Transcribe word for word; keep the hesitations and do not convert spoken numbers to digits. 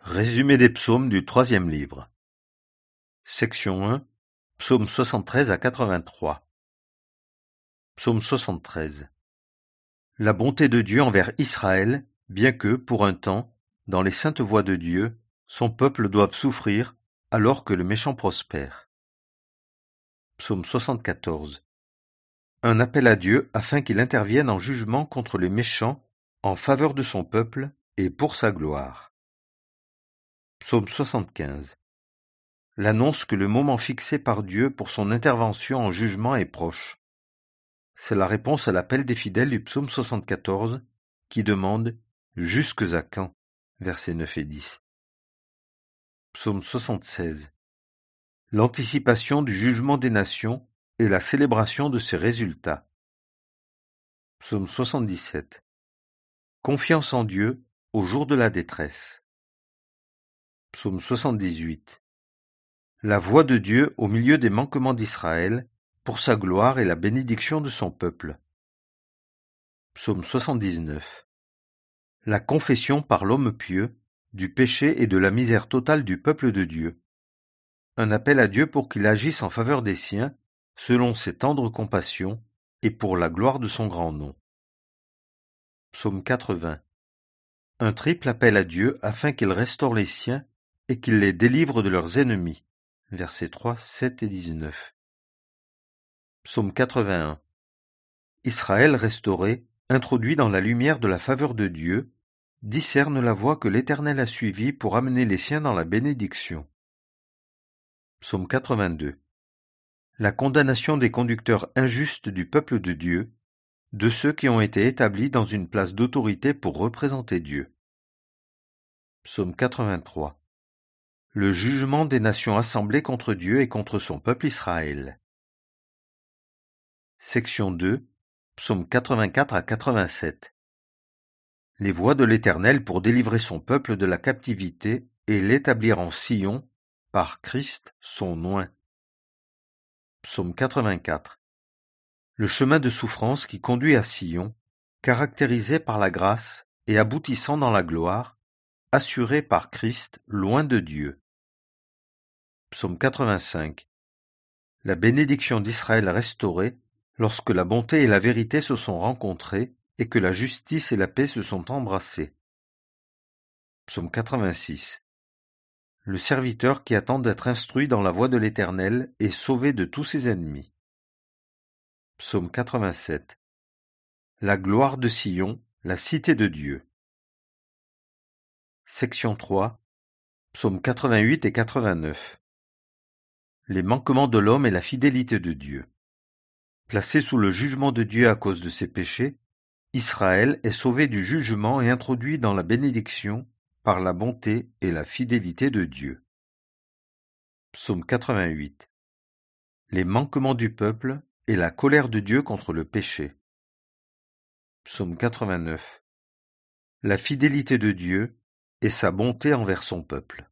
Résumé des psaumes du troisième livre. Section un. Psaume soixante-treize à quatre-vingt-trois. Psaume soixante-treize. La bonté de Dieu envers Israël, bien que, pour un temps, dans les saintes voies de Dieu, son peuple doive souffrir, alors que le méchant prospère. Psaume soixante-quatorze. Un appel à Dieu afin qu'il intervienne en jugement contre les méchants, en faveur de son peuple et pour sa gloire. Psaume soixante-quinze. L'annonce que le moment fixé par Dieu pour son intervention en jugement est proche. C'est la réponse à l'appel des fidèles du psaume soixante-quatorze qui demande « Jusques à quand ?» versets neuf et dix. Psaume soixante-seize. L'anticipation du jugement des nations et la célébration de ses résultats. Psaume soixante-dix-sept. Confiance en Dieu au jour de la détresse. Psaume soixante-dix-huit. La voix de Dieu au milieu des manquements d'Israël, pour sa gloire et la bénédiction de son peuple. Psaume soixante-dix-neuf. La confession par l'homme pieux du péché et de la misère totale du peuple de Dieu. Un appel à Dieu pour qu'il agisse en faveur des siens, selon ses tendres compassions, et pour la gloire de son grand nom. Psaume quatre-vingts. Un triple appel à Dieu afin qu'il restaure les siens et qu'il les délivre de leurs ennemis. Versets trois, sept et dix-neuf. Psaume quatre-vingt-un. Israël restauré, introduit dans la lumière de la faveur de Dieu, discerne la voie que l'Éternel a suivie pour amener les siens dans la bénédiction. Psaume quatre-vingt-deux. La condamnation des conducteurs injustes du peuple de Dieu, de ceux qui ont été établis dans une place d'autorité pour représenter Dieu. Psaume quatre-vingt-trois. Le jugement des nations assemblées contre Dieu et contre son peuple Israël. Section deux. Psaume quatre-vingt-quatre à quatre-vingt-sept. Les voies de l'Éternel pour délivrer son peuple de la captivité et l'établir en Sion, par Christ son oint. Psaume quatre-vingt-quatre. Le chemin de souffrance qui conduit à Sion, caractérisé par la grâce et aboutissant dans la gloire, assuré par Christ loin de Dieu. Psaume quatre-vingt-cinq. La bénédiction d'Israël restaurée lorsque la bonté et la vérité se sont rencontrées et que la justice et la paix se sont embrassées. Psaume quatre-vingt-six. Le serviteur qui attend d'être instruit dans la voie de l'Éternel est sauvé de tous ses ennemis. Psaume quatre-vingt-sept. La gloire de Sion, la cité de Dieu. Section trois. Psaumes quatre-vingt-huit et quatre-vingt-neuf. Les manquements de l'homme et la fidélité de Dieu. Placé sous le jugement de Dieu à cause de ses péchés, Israël est sauvé du jugement et introduit dans la bénédiction par la bonté et la fidélité de Dieu. Psaume quatre-vingt-huit. Les manquements du peuple et la colère de Dieu contre le péché. Psaume quatre-vingt-neuf. La fidélité de Dieu et sa bonté envers son peuple.